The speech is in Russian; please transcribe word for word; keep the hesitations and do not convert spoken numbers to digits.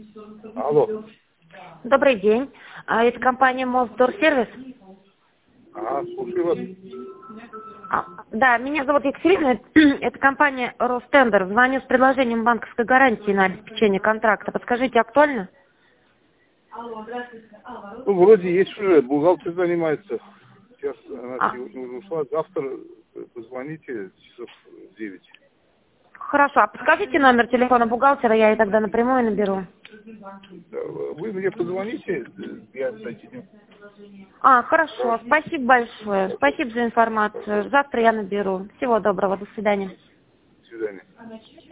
Алло. Добрый день. А, Это компания Мосдорсервис? А, слушаю вас. А, Да, меня зовут Екатерина. Это компания Ростендер. Звоню с предложением банковской гарантии на обеспечение контракта. Подскажите, актуально? Ну, вроде есть уже, бухгалтер занимается. Сейчас она А, сегодня уже ушла. Завтра позвоните часов в девять. Хорошо. А подскажите номер телефона бухгалтера, я ей тогда напрямую наберу. Вы мне позвоните, я соединю. А, хорошо. Да. Спасибо большое. Спасибо за информацию. Завтра я наберу. Всего доброго. До свидания. До свидания.